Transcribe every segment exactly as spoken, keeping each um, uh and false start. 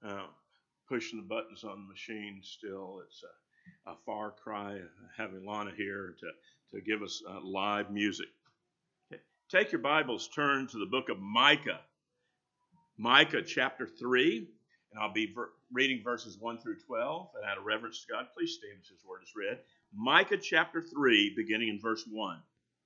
uh, pushing the buttons on the machine still. It's a, a far cry having Lana here to, to give us uh, live music. Okay. Take your Bibles, turn to the book of Micah. Micah chapter three, and I'll be ver- reading verses one through twelve. And out of reverence to God, please stand as his word is read. Micah chapter three, beginning in verse one.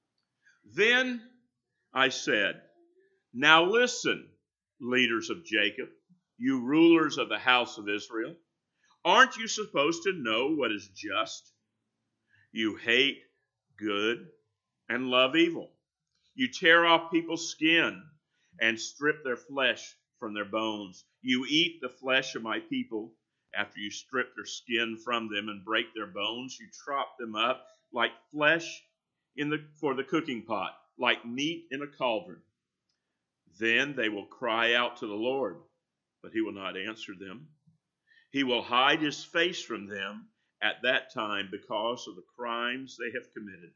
Then I said, now listen, leaders of Jacob, you rulers of the house of Israel. Aren't you supposed to know what is just? You hate good and love evil. You tear off people's skin and strip their flesh from their bones. You eat the flesh of my people. After you strip their skin from them and break their bones, you chop them up like flesh in the for the cooking pot, like meat in a cauldron. Then they will cry out to the Lord, but he will not answer them. He will hide his face from them at that time because of the crimes they have committed.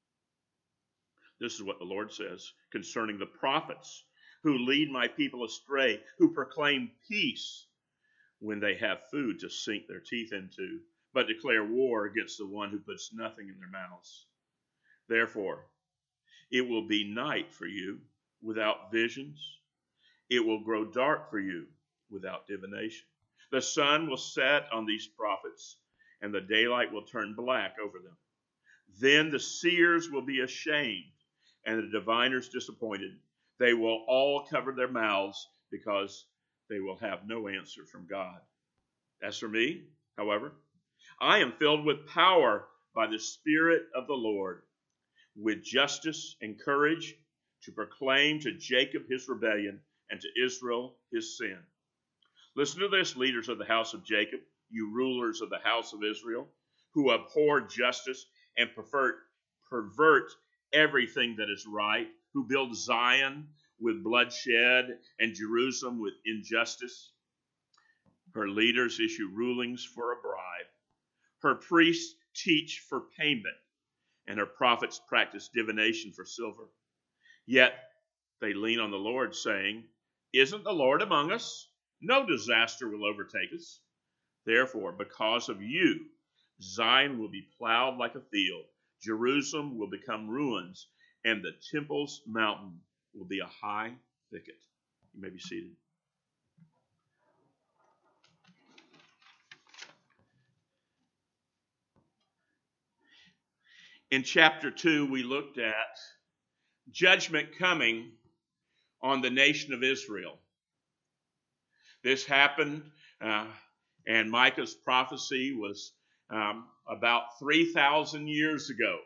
This is what the Lord says concerning the prophets who lead my people astray, who proclaim peace when they have food to sink their teeth into, but declare war against the one who puts nothing in their mouths. Therefore, it will be night for you without visions. It will grow dark for you without divination. The sun will set on these prophets, and the daylight will turn black over them. Then the seers will be ashamed, and the diviners disappointed. They will all cover their mouths because they will have no answer from God. As for me, however, I am filled with power by the Spirit of the Lord, with justice and courage to proclaim to Jacob his rebellion and to Israel his sin. Listen to this, leaders of the house of Jacob, you rulers of the house of Israel, who abhor justice and pervert, pervert everything that is right, who build Zion with bloodshed and Jerusalem with injustice. Her leaders issue rulings for a bribe. Her priests teach for payment, and her prophets practice divination for silver. Yet they lean on the Lord, saying, isn't the Lord among us? No disaster will overtake us. Therefore, because of you, Zion will be plowed like a field. Jerusalem will become ruins, and the temple's mountain will be a high thicket. You may be seated. In chapter two, we looked at judgment coming on the nation of Israel. This happened, uh, and Micah's prophecy was um, about three thousand years ago.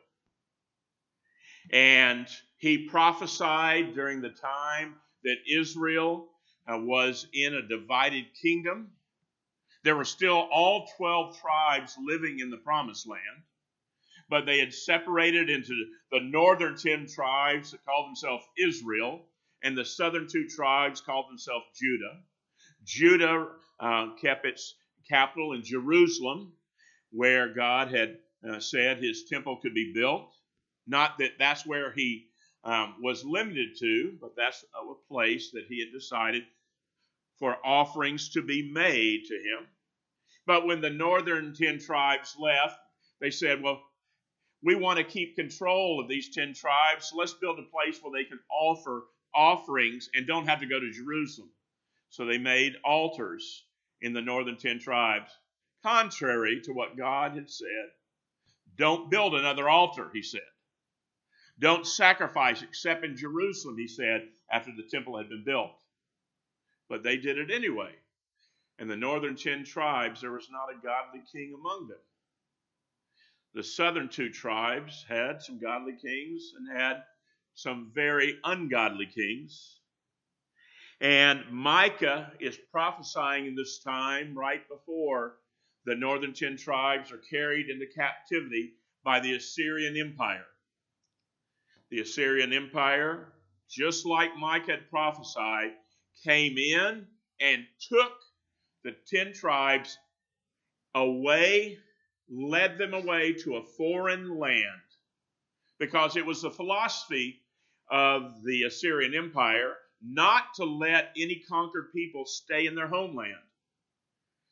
And he prophesied during the time that Israel uh, was in a divided kingdom. There were still all twelve tribes living in the promised land, but they had separated into the northern ten tribes that called themselves Israel, and the southern two tribes called themselves Judah. Judah uh, kept its capital in Jerusalem, where God had uh, said his temple could be built. Not that that's where he um, was limited to, but that's a place that he had decided for offerings to be made to him. But when the northern ten tribes left, they said, well, we want to keep control of these ten tribes, so let's build a place where they can offer offerings and don't have to go to Jerusalem. So they made altars in the northern ten tribes, contrary to what God had said. Don't build another altar, he said. Don't sacrifice except in Jerusalem, he said, after the temple had been built. But they did it anyway. In the northern ten tribes, there was not a godly king among them. The southern two tribes had some godly kings and had some very ungodly kings. And Micah is prophesying in this time right before the northern ten tribes are carried into captivity by the Assyrian Empire. The Assyrian Empire, just like Micah had prophesied, came in and took the ten tribes away, led them away to a foreign land, because it was the philosophy of the Assyrian Empire not to let any conquered people stay in their homeland.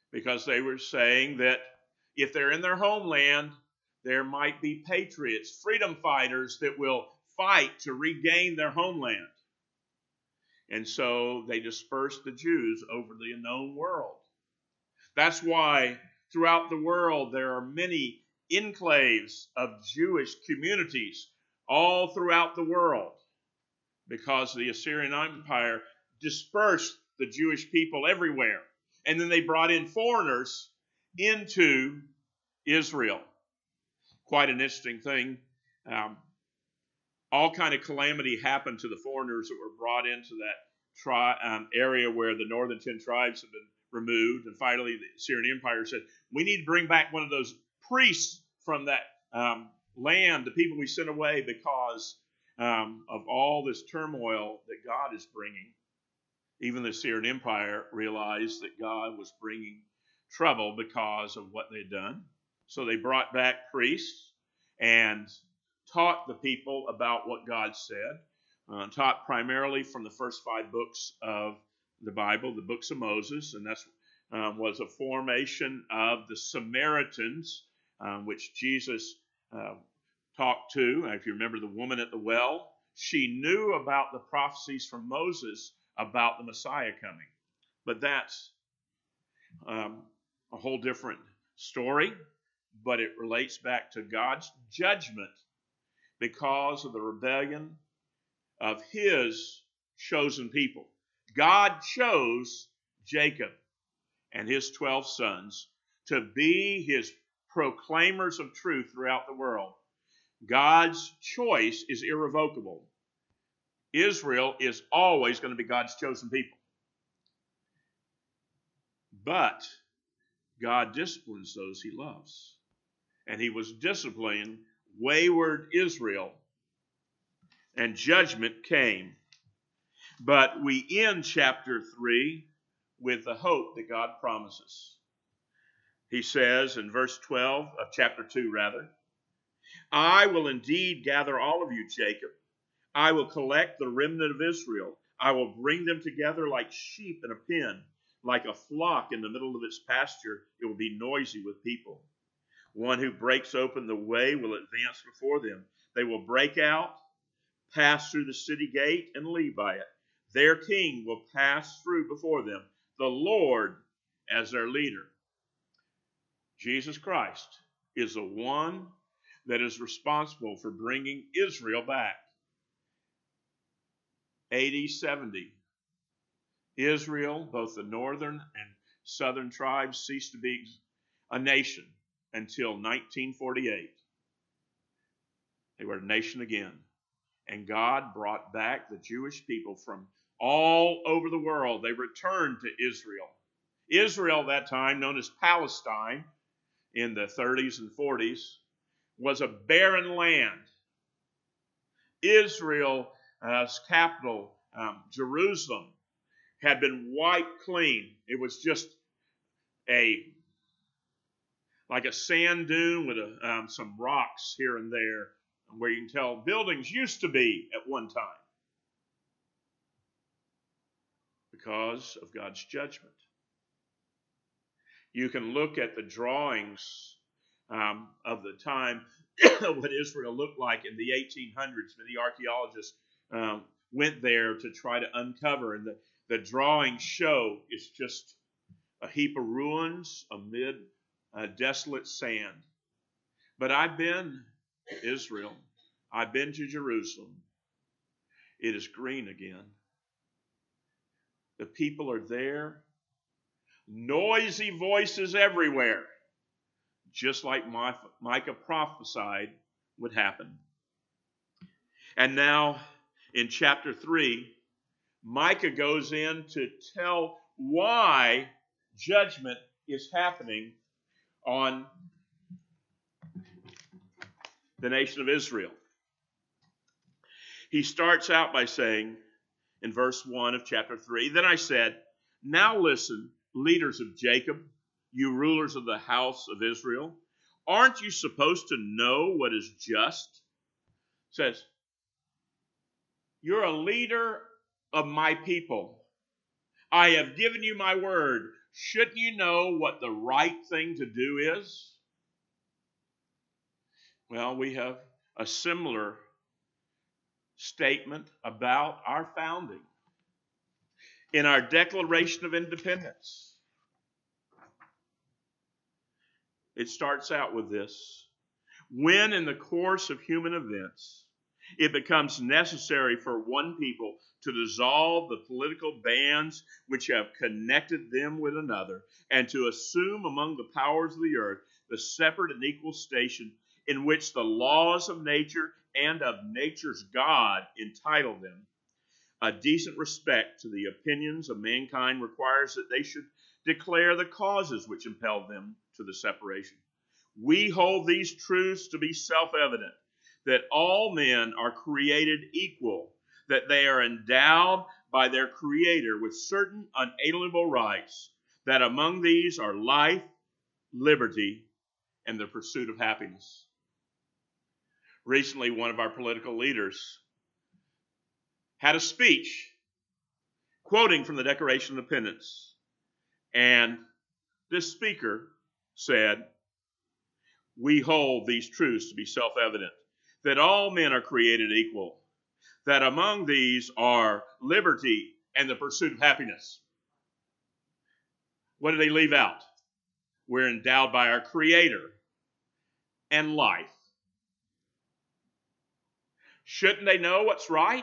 because they were saying that if they're in their homeland, there might be patriots, freedom fighters that will fight to regain their homeland. And so they dispersed the Jews over the known world. That's why throughout the world there are many enclaves of Jewish communities all throughout the world, because the Assyrian Empire dispersed the Jewish people everywhere. And then they brought in foreigners into Israel. Quite an interesting thing. Um, all kind of calamity happened to the foreigners that were brought into that tri- um, area where the northern ten tribes had been removed. And finally, the Assyrian Empire said, we need to bring back one of those priests from that um, land, the people we sent away, because um, of all this turmoil that God is bringing. Even the Assyrian Empire realized that God was bringing trouble because of what they'd done. So they brought back priests and taught the people about what God said, uh, taught primarily from the first five books of the Bible, the books of Moses, and that uh, was a formation of the Samaritans, um, which Jesus uh, talked to. If you remember the woman at the well, she knew about the prophecies from Moses about the Messiah coming. But that's um, a whole different story, but it relates back to God's judgment because of the rebellion of his chosen people. God chose Jacob and his twelve sons to be his proclaimers of truth throughout the world. God's choice is irrevocable. Israel is always going to be God's chosen people. But God disciplines those he loves. And he was disciplining wayward Israel, and judgment came. But we end chapter three with the hope that God promises. He says in verse twelve of chapter two, rather, I will indeed gather all of you, Jacob. I will collect the remnant of Israel. I will bring them together like sheep in a pen, like a flock in the middle of its pasture. It will be noisy with people. One who breaks open the way will advance before them. They will break out, pass through the city gate, and leave by it. Their king will pass through before them, the Lord as their leader. Jesus Christ is the one that is responsible for bringing Israel back. A D seventy, Israel, both the northern and southern tribes, ceased to be a nation until nineteen forty-eight. They were a nation again. And God brought back the Jewish people from all over the world. They returned to Israel. Israel, that time known as Palestine in the thirties and forties, was a barren land. Israel's capital, um, Jerusalem, had been wiped clean. It was just a like a sand dune with a, um, some rocks here and there, where you can tell buildings used to be at one time because of God's judgment. You can look at the drawings um, of the time of what Israel looked like in the eighteen hundreds. Many archaeologists um, went there to try to uncover, and the, the drawings show it's just a heap of ruins amid uh, desolate sand. But I've been to Israel. I've been to Jerusalem. It is green again. The people are there. Noisy voices everywhere. Just like Micah prophesied would happen. And now in chapter three, Micah goes in to tell why judgment is happening on the nation of Israel. He starts out by saying in verse one of chapter three, then I said, now listen, leaders of Jacob, you rulers of the house of Israel, aren't you supposed to know what is just? It says, you're a leader of my people. I have given you my word. Shouldn't you know what the right thing to do is? Well, we have a similar statement about our founding in our Declaration of Independence. It starts out with this: when in the course of human events it becomes necessary for one people to dissolve the political bands which have connected them with another, and to assume among the powers of the earth the separate and equal station in which the laws of nature and of nature's God entitle them, a decent respect to the opinions of mankind requires that they should declare the causes which impelled them to the separation. We hold these truths to be self-evident, that all men are created equal, that they are endowed by their Creator with certain unalienable rights, that among these are life, liberty, and the pursuit of happiness. Recently, one of our political leaders had a speech quoting from the Declaration of Independence, and this speaker said, we hold these truths to be self-evident, that all men are created equal, that among these are liberty and the pursuit of happiness. What did they leave out? We're endowed by our Creator and life. Shouldn't they know what's right?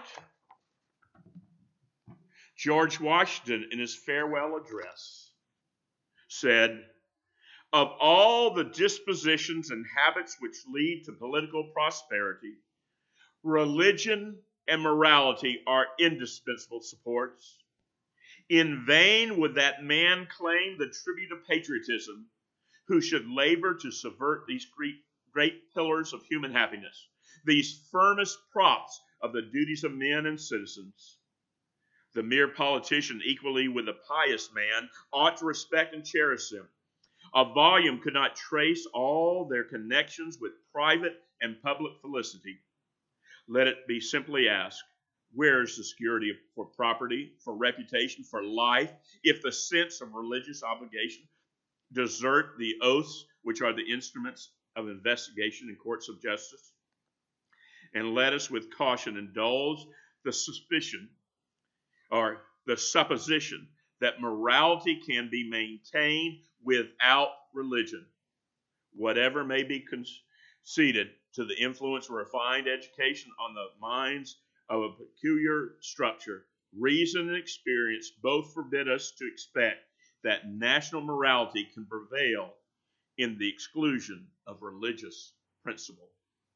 George Washington, in his farewell address, said, of all the dispositions and habits which lead to political prosperity, religion and morality are indispensable supports. In vain would that man claim the tribute of patriotism who should labor to subvert these great, great pillars of human happiness, these firmest props of the duties of men and citizens. The mere politician, equally with the pious man, ought to respect and cherish them. A volume could not trace all their connections with private and public felicity. Let it be simply asked, where is the security for property, for reputation, for life, if the sense of religious obligation desert the oaths which are the instruments of investigation in courts of justice? And let us with caution indulge the suspicion or the supposition that morality can be maintained without religion. Whatever may be conceded to the influence of refined education on the minds of a peculiar structure, reason and experience both forbid us to expect that national morality can prevail in the exclusion of religious principle.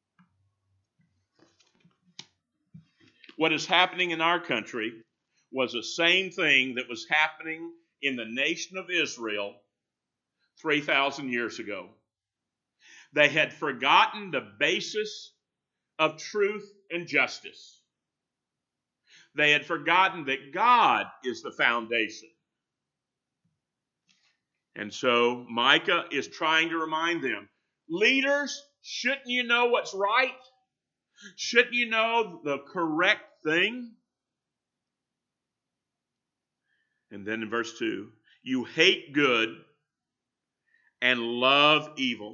What is happening in our country was the same thing that was happening in the nation of Israel three thousand years ago. They had forgotten the basis of truth and justice. They had forgotten that God is the foundation. And so Micah is trying to remind them, leaders, shouldn't you know what's right? Shouldn't you know the correct thing? And then in verse two, you hate good and love evil.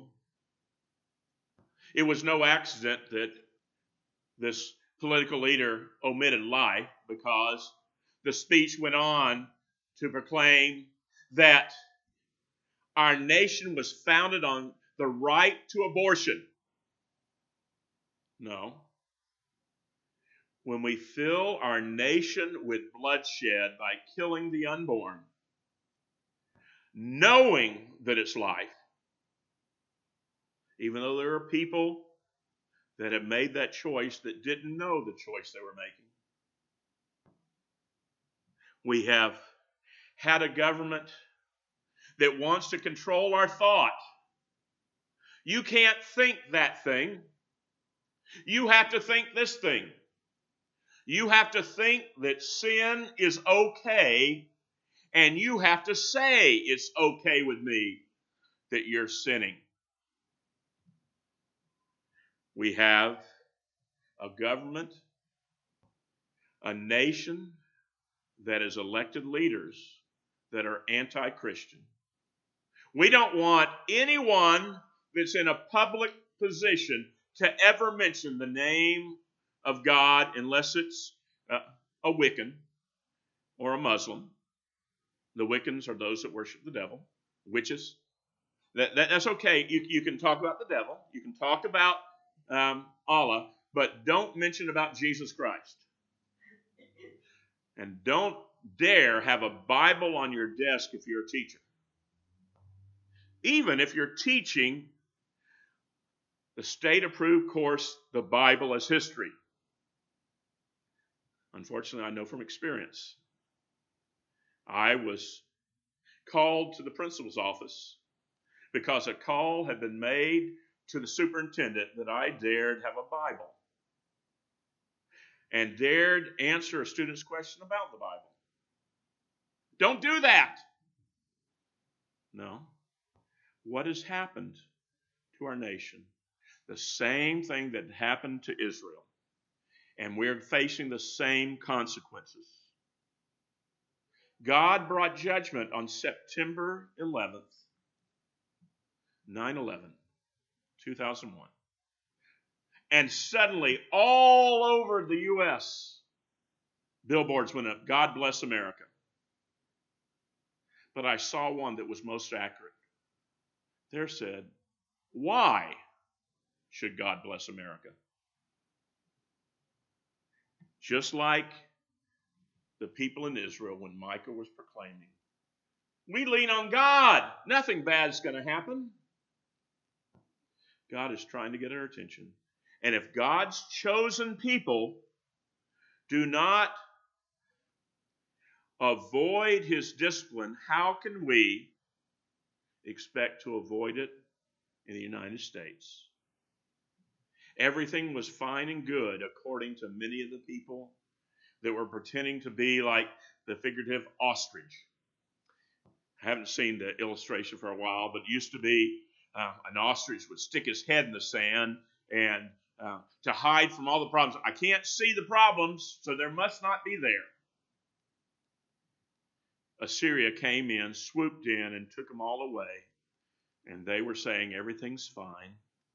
It was no accident that this political leader omitted life, because the speech went on to proclaim that our nation was founded on the right to abortion. No. When we fill our nation with bloodshed by killing the unborn, knowing that it's life, even though there are people that have made that choice that didn't know the choice they were making. We have had a government that wants to control our thought. You can't think that thing. You have to think this thing. You have to think that sin is okay, and you have to say it's okay with me that you're sinning. We have a government, a nation that is elected leaders that are anti-Christian. We don't want anyone that's in a public position to ever mention the name of God unless it's uh, a Wiccan or a Muslim. The Wiccans are those that worship the devil, witches. That, that, that's okay. You, you can talk about the devil. You can talk about um, Allah, but don't mention about Jesus Christ. And don't dare have a Bible on your desk if you're a teacher. Even if you're teaching the state-approved course, the Bible as history. Unfortunately, I know from experience. I was called to the principal's office because a call had been made to the superintendent that I dared have a Bible and dared answer a student's question about the Bible. Don't do that. No. What has happened to our nation? The same thing that happened to Israel. And we're facing the same consequences. God brought judgment on September eleventh, nine eleven, two thousand one. And suddenly, all over the U S, billboards went up, God bless America. But I saw one that was most accurate. There said, why should God bless America? Just like the people in Israel when Micah was proclaiming, we lean on God. Nothing bad is going to happen. God is trying to get our attention. And if God's chosen people do not avoid his discipline, how can we expect to avoid it in the United States? Everything was fine and good according to many of the people that were pretending to be like the figurative ostrich. I haven't seen the illustration for a while, but it used to be uh, an ostrich would stick his head in the sand and uh, to hide from all the problems. I can't see the problems, so there must not be there. Assyria came in, swooped in, and took them all away. And they were saying everything's fine.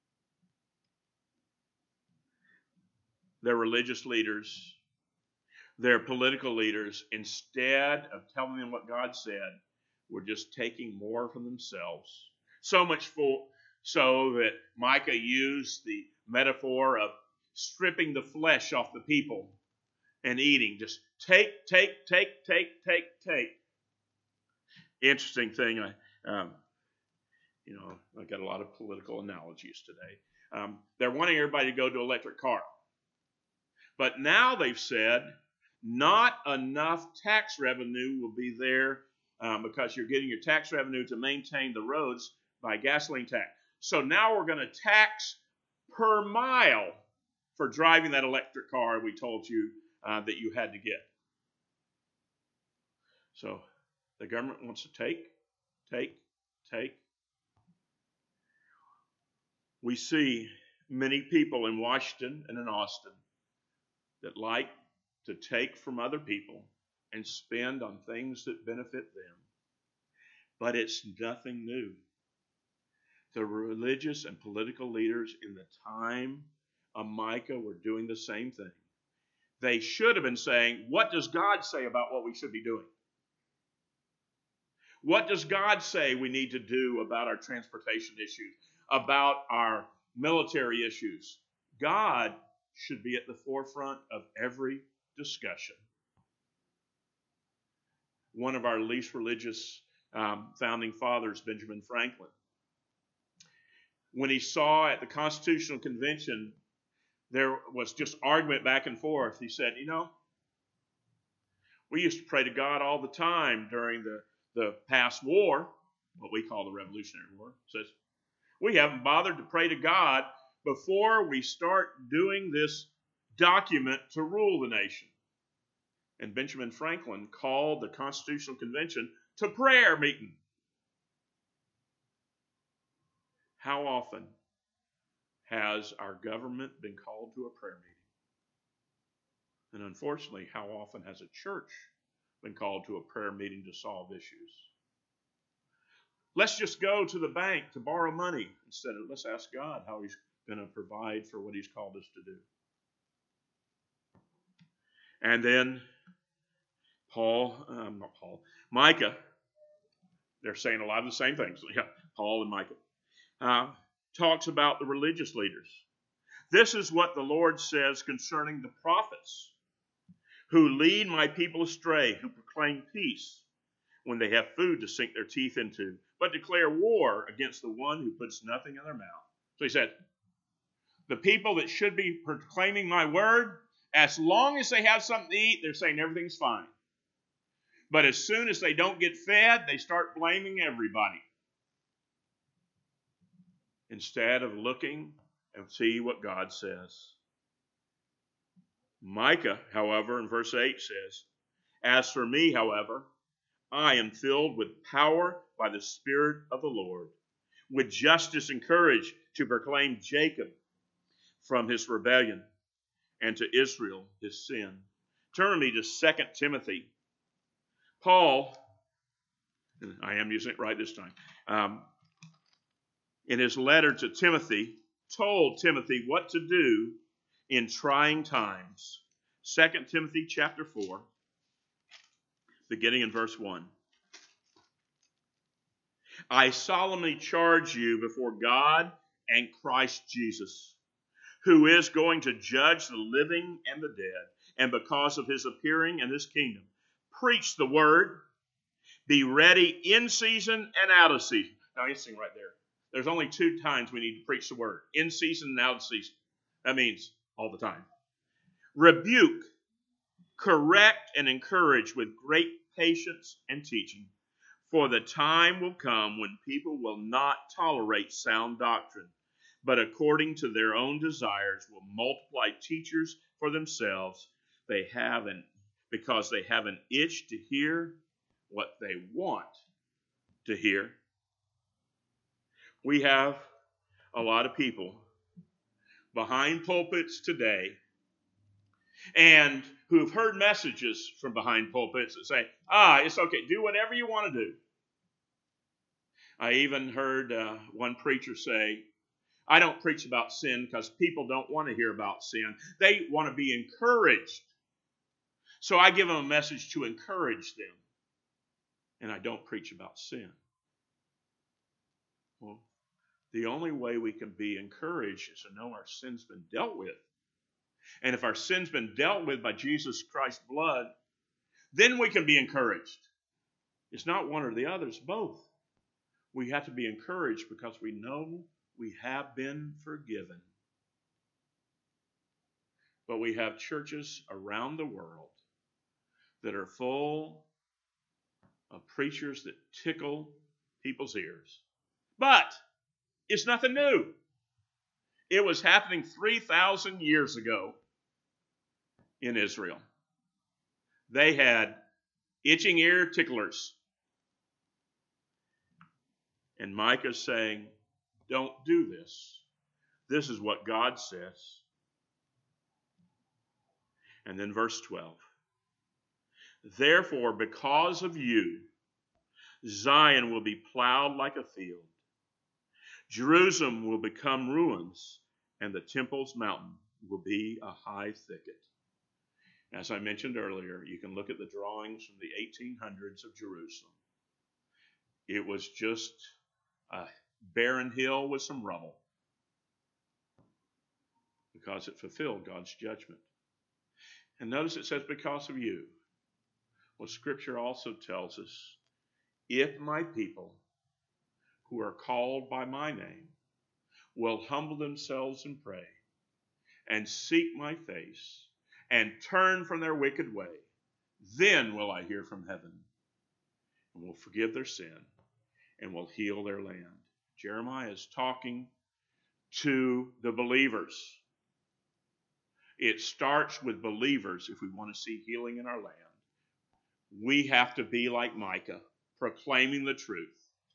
Their religious leaders, their political leaders, instead of telling them what God said, were just taking more from themselves. So much for, so that Micah used the metaphor of stripping the flesh off the people and eating. Just take, take, take, take, take, take. Interesting thing, I, um, you know, I got a lot of political analogies today. Um, they're wanting everybody to go to electric car. But now they've said not enough tax revenue will be there um, because you're getting your tax revenue to maintain the roads by gasoline tax. So now we're going to tax per mile for driving that electric car we told you uh, that you had to get. So the government wants to take, take, take. We see many people in Washington and in Austin that like to take from other people and spend on things that benefit them. But it's nothing new. The religious and political leaders in the time of Micah were doing the same thing. They should have been saying, what does God say about what we should be doing? What does God say we need to do about our transportation issues, about our military issues? God should be at the forefront of every discussion. One of our least religious um, founding fathers, Benjamin Franklin, when he saw at the Constitutional Convention there was just argument back and forth, he said, you know, we used to pray to God all the time during the, the past war, what we call the Revolutionary War. He says, we haven't bothered to pray to God before we start doing this document to rule the nation. And Benjamin Franklin called the Constitutional Convention to prayer meeting. How often has our government been called to a prayer meeting? And unfortunately, how often has a church been called to a prayer meeting to solve issues. Let's just go to the bank to borrow money instead of let's ask God how he's going to provide for what he's called us to do. And then Paul, um, not Paul, Micah, they're saying a lot of the same things. Yeah, Paul and Micah, uh, talks about the religious leaders. This is what the Lord says concerning the prophets who lead my people astray, who proclaim peace when they have food to sink their teeth into, but declare war against the one who puts nothing in their mouth. So he said, the people that should be proclaiming my word, as long as they have something to eat, they're saying everything's fine. But as soon as they don't get fed, they start blaming everybody. Instead of looking and see what God says. Micah, however, in verse eight says, as for me, however, I am filled with power by the Spirit of the Lord, with justice and courage to proclaim Jacob from his rebellion and to Israel his sin. Turn me to Second Timothy. Paul, and I am using it right this time, um, in his letter to Timothy, told Timothy what to do in trying times. Second Timothy chapter four, beginning in verse one. I solemnly charge you before God and Christ Jesus, who is going to judge the living and the dead, and because of his appearing and his kingdom, preach the word, be ready in season and out of season. Now, interesting right there. There's only two times we need to preach the word, in season and out of season. That means all the time. Rebuke, correct, and encourage with great patience and teaching. For the time will come when people will not tolerate sound doctrine, but according to their own desires will multiply teachers for themselves. They have an, because they have an itch to hear what they want to hear. We have a lot of people behind pulpits today and who've heard messages from behind pulpits that say, ah, it's okay, do whatever you want to do. I even heard uh, one preacher say, I don't preach about sin because people don't want to hear about sin. They want to be encouraged. So I give them a message to encourage them. And I don't preach about sin. Well, the only way we can be encouraged is to know our sin's been dealt with. And if our sin's been dealt with by Jesus Christ's blood, then we can be encouraged. It's not one or the other, it's both. We have to be encouraged because we know we have been forgiven. But we have churches around the world that are full of preachers that tickle people's ears. But it's nothing new. It was happening three thousand years ago in Israel. They had itching ear ticklers. And Micah's saying, don't do this. This is what God says. And then verse twelve. Therefore, because of you, Zion will be plowed like a field. Jerusalem will become ruins, and the temple's mountain will be a high thicket. As I mentioned earlier, you can look at the drawings from the eighteen hundreds of Jerusalem. It was just a barren hill with some rubble because it fulfilled God's judgment. And notice it says, because of you. Well, Scripture also tells us, if my people who are called by my name will humble themselves and pray and seek my face and turn from their wicked way, then will I hear from heaven and will forgive their sin and will heal their land. Jeremiah is talking to the believers. It starts with believers if we want to see healing in our land. We have to be like Micah, proclaiming the truth.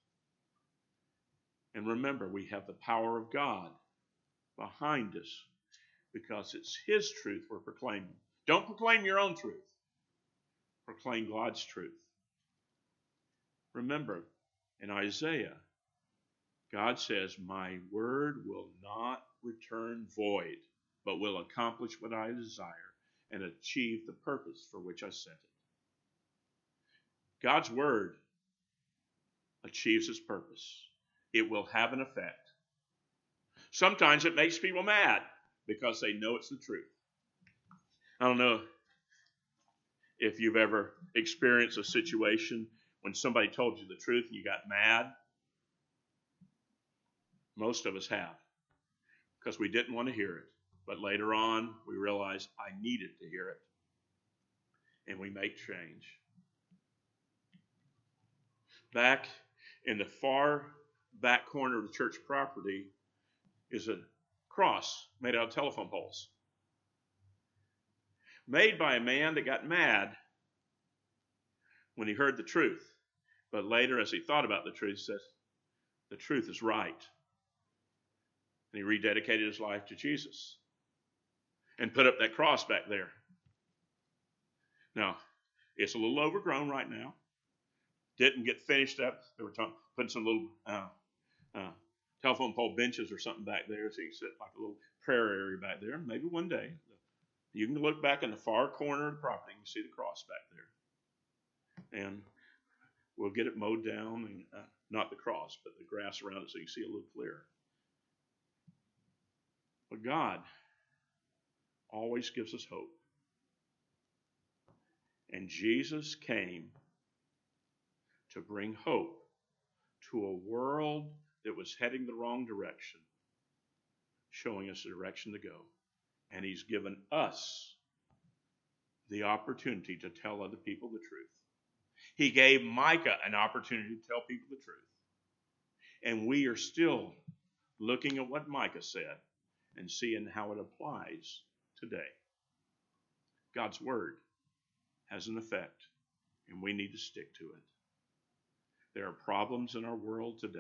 And remember, we have the power of God behind us because it's His truth we're proclaiming. Don't proclaim your own truth. Proclaim God's truth. Remember, in Isaiah, God says, my word will not return void, but will accomplish what I desire and achieve the purpose for which I sent it. God's word achieves its purpose. It will have an effect. Sometimes it makes people mad because they know it's the truth. I don't know if you've ever experienced a situation when somebody told you the truth and you got mad. Most of us have, because we didn't want to hear it. But later on, we realized I needed to hear it. And we make change. Back in the far back corner of the church property is a cross made out of telephone poles. Made by a man that got mad when he heard the truth. But later, as he thought about the truth, says, the truth is right. And he rededicated his life to Jesus and put up that cross back there. Now, it's a little overgrown right now. Didn't get finished up. They were talking, putting some little uh, uh, telephone pole benches or something back there so you can sit like a little prayer area back there. Maybe one day you can look back in the far corner of the property and see the cross back there. And we'll get it mowed down, and uh, not the cross, but the grass around it so you can see a little clearer. But God always gives us hope. And Jesus came to bring hope to a world that was heading the wrong direction, showing us the direction to go. And he's given us the opportunity to tell other people the truth. He gave Micah an opportunity to tell people the truth. And we are still looking at what Micah said and seeing how it applies today. God's word has an effect, and we need to stick to it. There are problems in our world today.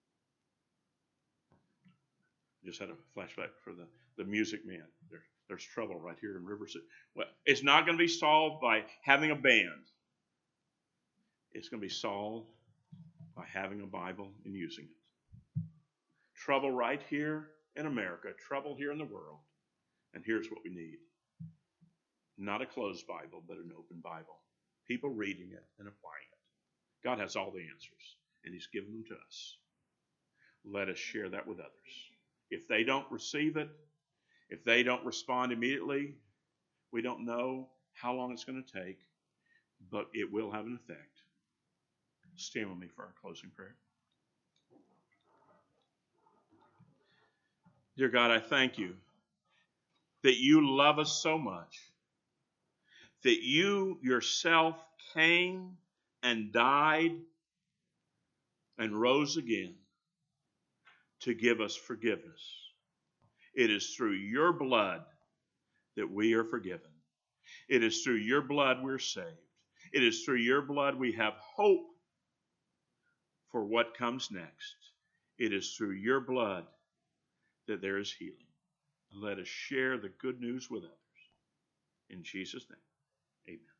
Just had a flashback for the, the Music Man. There, there's trouble right here in Riverside. Well, it's not going to be solved by having a band. It's going to be solved by having a Bible and using it. Trouble right here in America, trouble here in the world. And here's what we need. Not a closed Bible, but an open Bible. People reading it and applying it. God has all the answers, and he's given them to us. Let us share that with others. If they don't receive it, if they don't respond immediately, we don't know how long it's going to take, but it will have an effect. Stand with me for our closing prayer. Dear God, I thank you that you love us so much, that you yourself came and died and rose again to give us forgiveness. It is through your blood that we are forgiven. It is through your blood we're saved. It is through your blood we have hope for what comes next. It is through your blood that there is healing. Let us share the good news with others. In Jesus' name, amen.